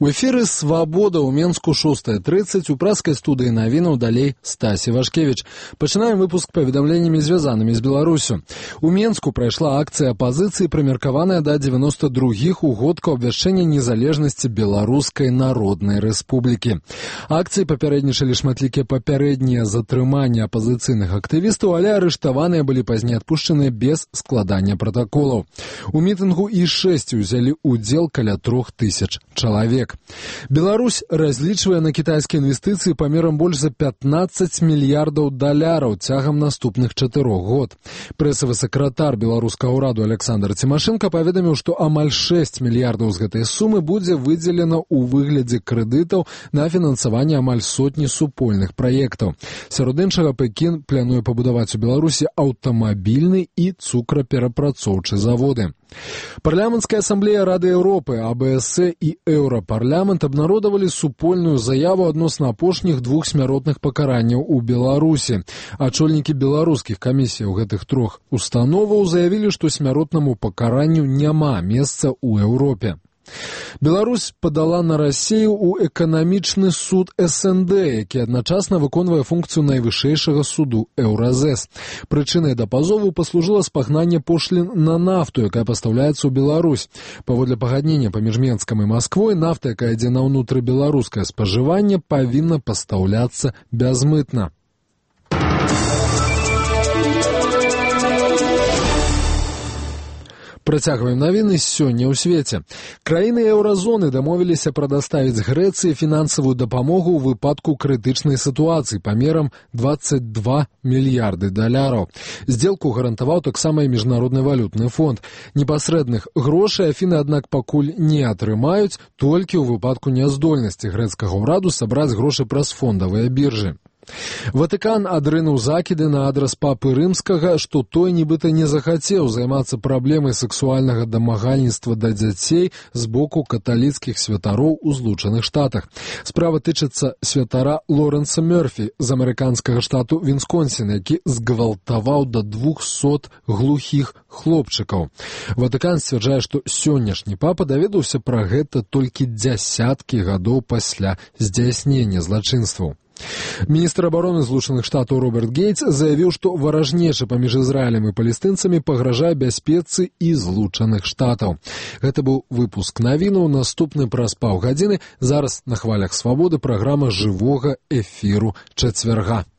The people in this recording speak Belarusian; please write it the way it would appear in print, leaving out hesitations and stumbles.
У эфіры «Свабода» ў Менску 6:30 у праскай студыі навінаў далей Стасі Вашкевіч. Пачынаем выпуск паведамленнямі, звязанымі з Беларусю. У Менску прайшла акцыя апазіцыі, прымеркаваная да 92-х угодкаў абвяшчэння незалежнасці Беларускай Народнай Рэспублікі. Акцыі папярэднічалі шматлікія папярэднія затрыманні апазіцыйных актывістаў, але арыштаваныя былі пазней адпушчаныя без складання пратаколаў. У мітынгу І6 узялі ўдзел каля 3000 чалавек. Беларусь разлічвае на кітайскія інвестыцыі памерам больш за 15 мільярдаў даляраў цягам наступных 4 год. Прэсавы сакратар беларускага ўраду Александр Цімашэнка паведаміў, што амаль 6 мільярдаў з гэтай сумы будзе выдзелена ў выглядзе крэдытаў на фінансаванне амаль сотні супольных праектаў. Сярод іншага, Пекін плануе пабудаваць у Беларусі аўтамабільны і цукраперапрацоўчы заводы. Парламенцкая асамблея Рады Еўропы, АБС і Еўрапарламент абнародавалі супольную заяву адносна апошніх 2 смяротных пакаранняў у Беларусі. Ачольнікі беларускіх камісій гэтых 3 установаў заявілі, што смяротнаму пакаранню няма месца ў Еўропе. Беларусь падала на Расію ў эканамічны суд СНД, які адначасна выконвае функцыю найвышэйшага суду Еўразэс. Прычынай да пазову паслужыла спагнанне пошлін на нафту, якая пастаўляецца ў Беларусь. Паводле пагаднення паміж Менскам і Масквой, нафта, якая ідзе на ўнутрыбеларускае спажыванне, павінна пастаўляцца бязмытна. Працягваем навіны сёння ў свеце. Краіны еўразоны дамовіліся прадаставіць Грэцыі фінансавую дапамогу ў выпадку крытычнай сітуацыі памерам 22 мільярды даляраў. Здзелку гарантаваў таксама і Міжнародны валютны фонд. Непасрэдных грошай Афіны, аднак, пакуль не атрымаюць, толькі ў выпадку няздольнасці грэцкага ўраду сабраць грошы праз фондавыя біржы. Ватыкан адрынуў закіды на адрас папы рымскага, што той нібыта не захацеў займацца праблемай сексуальнага дамагальніцтва да дзяцей з боку каталіцкіх святароў у Злучаных Штатах. Справа тычыцца святара Лорэнса Мёрфі з амерыканскага штату Вісконсін, які згвалтаваў да 200 глухіх хлопчыкаў. Ватыкан сцвярджае, што сённяшні папа даведаўся пра гэта толькі дзясяткі гадоў пасля здзяйснення злачынстваў. Міністр абароны Злучаных Штатаў Роберт Гейтс заявіў, што варажнеча паміж Ізраілем і палестынцамі пагражае бяспецы і Злучаных Штатаў. Гэта быў выпуск навінаў, наступны праз паўгадзіны. Зараз на хвалях Свабоды праграма жывога эфіру чацвярга.